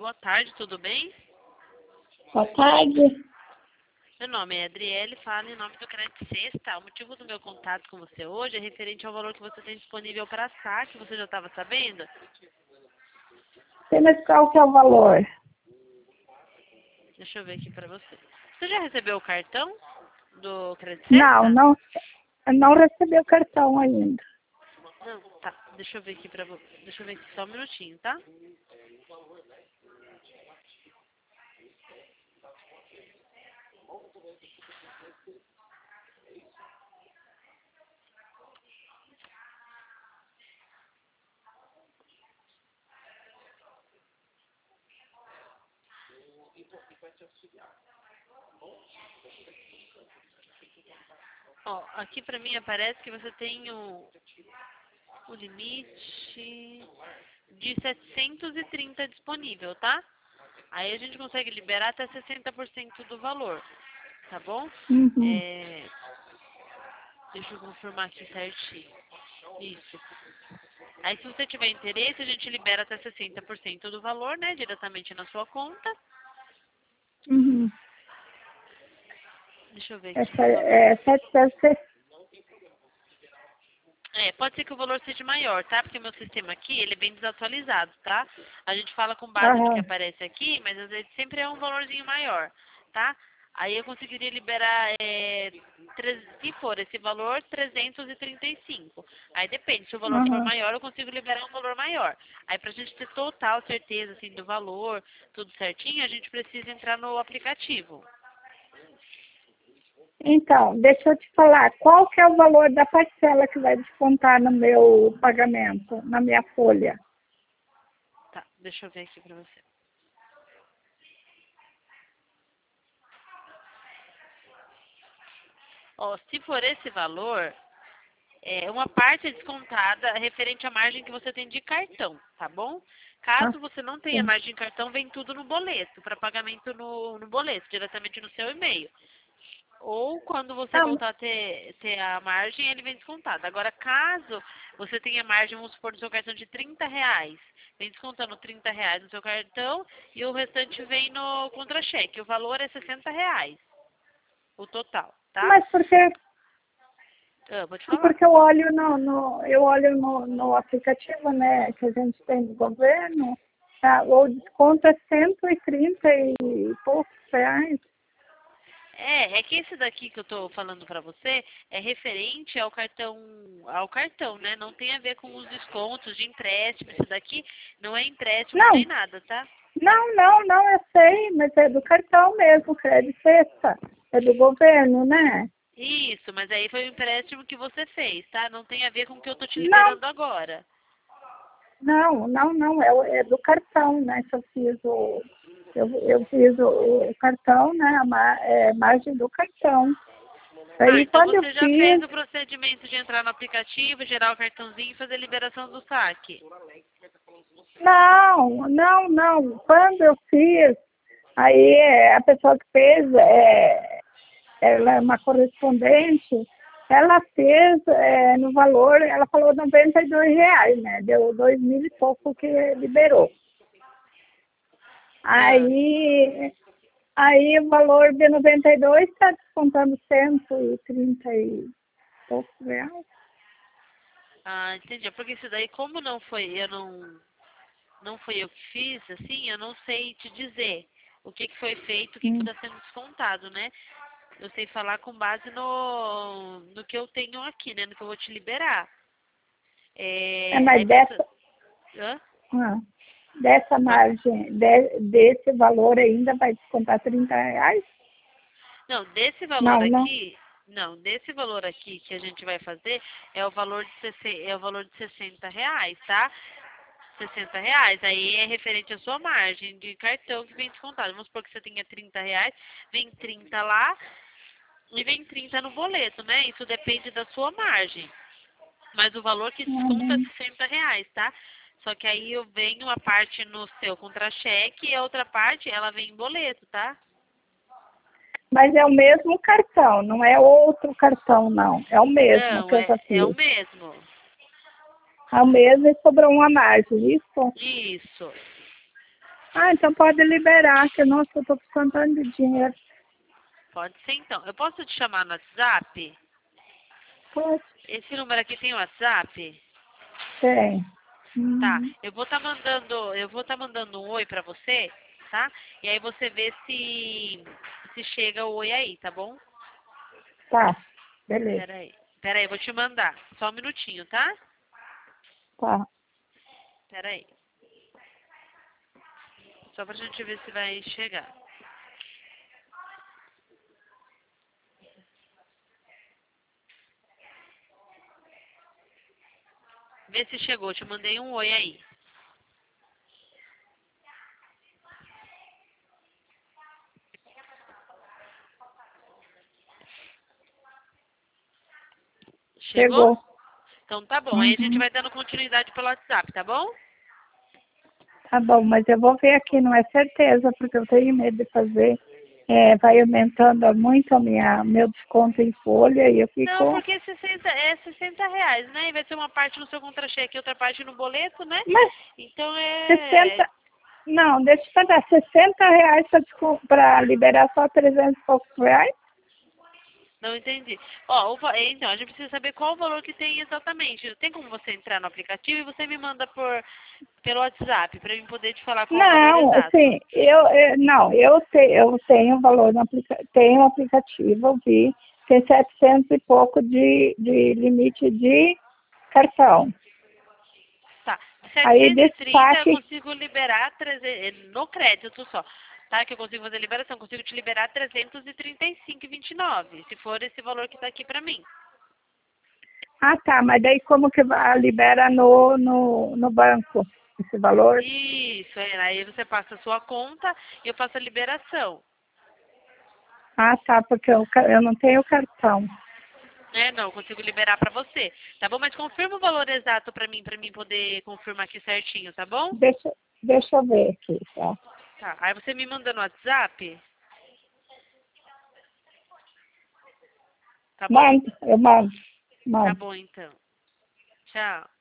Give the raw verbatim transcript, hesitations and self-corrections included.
boa tarde, tudo bem? Boa tarde. Meu nome é Adriele, falo em nome do Crédito Sexta. O motivo do meu contato com você hoje é referente ao valor que você tem disponível para saque. Você já estava sabendo? Sim, mas qual que é o valor? Deixa eu ver aqui para você. Você já recebeu o cartão do Crédito Não, Sexta? não, não recebi o cartão ainda. Não, tá. Deixa eu ver aqui para você. Deixa eu ver aqui só um minutinho, tá? Ó, aqui para mim aparece que você tem o, o limite de setecentos e trinta disponível, tá? Aí a gente consegue liberar até sessenta por cento do valor, tá bom? Uhum. É, deixa eu confirmar aqui certinho. Isso. Aí se você tiver interesse, a gente libera até sessenta por cento do valor, né? Diretamente na sua conta. Uhum. Deixa eu ver aqui. Essa é setecentos. É, pode ser que o valor seja maior, tá? Porque o meu sistema aqui, ele é bem desatualizado, tá? A gente fala com base no que Aham. aparece aqui, mas às vezes sempre é um valorzinho maior, tá? Aí eu conseguiria liberar, é, tre- se for esse valor, trezentos e trinta e cinco. Aí depende, se o valor for Aham. maior, eu consigo liberar um valor maior. Aí pra gente ter total certeza, assim, do valor, tudo certinho, a gente precisa entrar no aplicativo. Então, deixa eu te falar, qual que é o valor da parcela que vai descontar no meu pagamento, na minha folha? Tá, deixa eu ver aqui pra você. Ó, se for esse valor, é, uma parte é descontada referente à margem que você tem de cartão, tá bom? Ah, Caso você não tenha sim. margem de cartão, vem tudo no boleto, para pagamento no, no boleto, diretamente no seu e-mail. Ou quando você Não, voltar a ter, ter a margem, ele vem descontado. Agora, caso você tenha margem, vamos supor, no seu cartão de trinta reais, vem descontando trinta reais no seu cartão e o restante vem no contra-cheque. O valor é sessenta reais, o total, tá? mas porque, Ah, vou te falar. porque eu olho no, no, eu olho no, no aplicativo, né, que a gente tem do governo, tá, o desconto é cento e trinta e poucos reais. É, é que esse daqui que eu tô falando pra você é referente ao cartão, ao cartão, né? Não tem a ver com os descontos de empréstimo. Esse daqui não é empréstimo Não, nem nada, tá? não, não, não, eu sei, mas é do cartão mesmo, crédito sexta. É do governo, né? Isso, mas aí foi o empréstimo que você fez, tá? Não tem a ver com o que eu tô te Não, liberando agora. não, não, não, é, o- é do cartão, né? Que eu fiz o. Eu, eu fiz o, o cartão, né? A ma- é, margem do cartão. Ah, Aí então quando eu você já fez fiz. o procedimento de entrar no aplicativo, gerar o cartãozinho e fazer a liberação do saque. Não, não, não. Quando eu fiz, aí é, a pessoa que fez, é, ela é uma correspondente, ela fez é, no valor, ela falou noventa e dois reais, né? Deu dois mil e pouco que liberou. Ah, Aí, aí o valor de noventa e dois está descontando cento e trinta e poucos reais. ah, entendi. Porque isso daí, como não foi, eu não não foi eu que fiz, assim, eu não sei te dizer o que, que foi feito, o que Hum. está sendo descontado, né? Eu sei falar com base no, no que eu tenho aqui, né? No que eu vou te liberar. É, É, aí mas você... dessa, Hã? ah, dessa Pode- margem, de, desse valor ainda vai descontar trinta reais? Não, desse valor Não, não. aqui, não, desse valor aqui que a gente vai fazer é o valor de, sesse- é o valor de sessenta reais, tá? Sessenta reais, aí é referente à sua margem de cartão que vem descontado. Vamos supor que você tenha trinta reais, vem trinta lá e vem trinta no boleto, né? Isso depende da sua margem. Mas o valor que desconta é Uhum. sessenta reais, tá? Só que aí eu venho uma parte no seu contra-cheque e a outra parte ela vem em boleto, tá? Mas é o mesmo cartão, não é outro cartão, não. É o mesmo Não, que eu é, já é o fiz. mesmo. É o mesmo e sobrou uma margem, isso? Isso. Ah, então pode liberar, que nossa, eu tô precisando tanto de dinheiro. Pode ser então. Eu posso te chamar no WhatsApp? Pode, Esse número aqui tem WhatsApp? tem. Tá. Hum, Eu vou estar mandando, eu vou estar mandando um oi pra você, tá? E aí você vê se se chega o oi aí, tá bom? tá, beleza, Pera aí. Pera aí, eu vou te mandar. Só um minutinho, tá? tá. Pera aí. Só pra gente ver se vai chegar. Vê se chegou. Te mandei um oi aí. Chegou? Chegou. Então tá bom. Aí a gente Uhum. vai dando continuidade pelo WhatsApp, tá bom? Tá bom, mas eu vou ver aqui, não é certeza, porque eu tenho medo de fazer. É, vai aumentando muito a minha, meu desconto em folha e eu Não, fico. porque sessenta, é sessenta reais, né? E vai ser uma parte no seu contra-cheque e outra parte no boleto, né? Mas Então é... sessenta. Não, deixa eu te dar sessenta reais para liberar só trezentos e poucos reais? Não entendi. Ó, o va- então, a gente precisa saber qual o valor que tem exatamente. Tem como você entrar no aplicativo e você me manda por, pelo WhatsApp, pra eu poder te falar qual o valor Não, exato. assim, eu, eu- não, eu, te, eu tenho valor no aplica, tenho um aplicativo, eu vi, tem setecentos e pouco de, de limite de cartão. Tá. Aí setecentos e trinta eu destaque, consigo liberar trezentos, no crédito só. Tá? Que eu consigo fazer liberação. Consigo te liberar trezentos e trinta e cinco e vinte e nove, se for esse valor que tá aqui pra mim. ah tá, mas daí como que vai, libera no, no, no banco esse valor? Isso, é. Aí você passa a sua conta e eu faço a liberação. Ah tá, porque eu, ca- eu não tenho cartão. É, não, eu consigo liberar pra você. Tá bom? Mas confirma o valor exato pra mim, pra mim poder confirmar aqui certinho, tá bom? Deixa, deixa eu ver aqui, tá? Tá. Aí você me manda no WhatsApp, tá bom? Mando, eu mando, Tá mando. bom, então. Tchau.